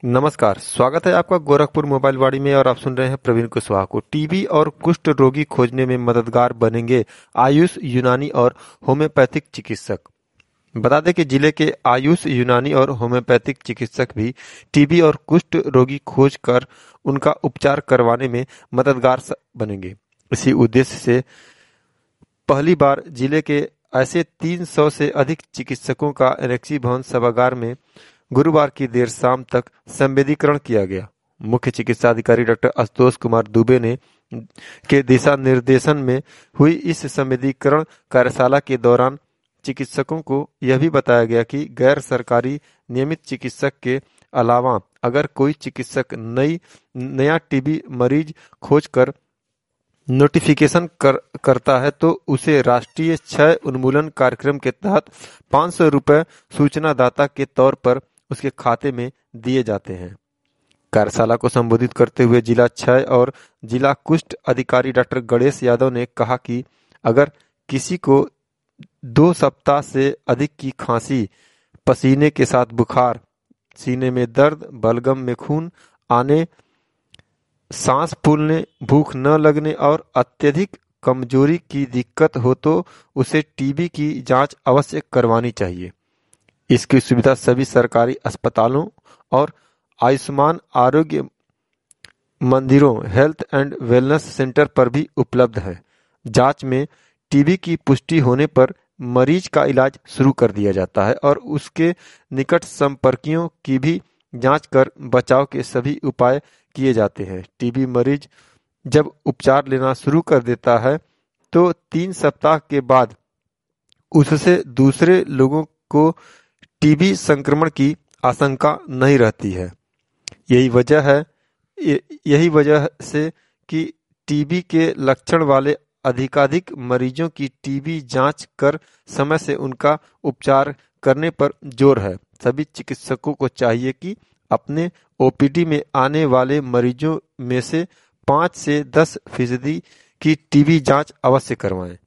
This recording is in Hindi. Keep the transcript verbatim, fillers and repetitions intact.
नमस्कार, स्वागत है आपका गोरखपुर मोबाइल वाड़ी में और आप सुन रहे हैं प्रवीण कुशवाहा को। टीबी और कुष्ठ रोगी खोजने में मददगार बनेंगे आयुष, यूनानी और होम्योपैथिक चिकित्सक। बता दें कि जिले के आयुष, यूनानी और होम्योपैथिक चिकित्सक भी टीबी और कुष्ठ रोगी खोज कर उनका उपचार करवाने में मददगार बनेंगे। इसी उद्देश्य से पहली बार जिले के ऐसे तीन सौ से अधिक चिकित्सकों का एनेक्सी भवन सभागार में गुरुवार की देर शाम तक संवेदीकरण किया गया। मुख्य चिकित्सा अधिकारी डॉक्टर आशुतोष कुमार दुबे ने के दिशा निर्देशन में हुई इस संवेदीकरण कार्यशाला के दौरान चिकित्सकों को यह भी बताया गया कि गैर सरकारी नियमित चिकित्सक के अलावा अगर कोई चिकित्सक नई नया टीबी मरीज खोजकर नोटिफिकेशन कर, करता है तो उसे राष्ट्रीय क्षय उन्मूलन कार्यक्रम के तहत पाँच सौ रुपये सूचना दाता के तौर पर उसके खाते में दिए जाते हैं। कार्यशाला को संबोधित करते हुए जिला क्षय और जिला कुष्ठ अधिकारी डॉक्टर गणेश यादव ने कहा कि अगर किसी को दो सप्ताह से अधिक की खांसी, पसीने के साथ बुखार, सीने में दर्द, बलगम में खून आने, सांस फूलने, भूख न लगने और अत्यधिक कमजोरी की दिक्कत हो तो उसे टीबी की जांच अवश्य करवानी चाहिए। इसकी सुविधा सभी सरकारी अस्पतालों और आयुष्मान आरोग्य मंदिरों, हेल्थ एंड वेलनेस सेंटर पर भी उपलब्ध है। जांच में टीबी की पुष्टि होने पर मरीज का इलाज शुरू कर दिया जाता है और उसके निकट संपर्कियों की भी जांच कर बचाव के सभी उपाय किए जाते हैं। टीबी मरीज जब उपचार लेना शुरू कर देता है तो तीन सप्ताह के बाद उससे दूसरे लोगों को टीबी संक्रमण की आशंका नहीं रहती है। यही वजह है यही वजह से कि टीबी के लक्षण वाले अधिकाधिक मरीजों की टीबी जांच कर समय से उनका उपचार करने पर जोर है। सभी चिकित्सकों को चाहिए कि अपने ओपीडी में आने वाले मरीजों में से पाँच से दस फीसदी की टीबी जांच अवश्य करवाएं।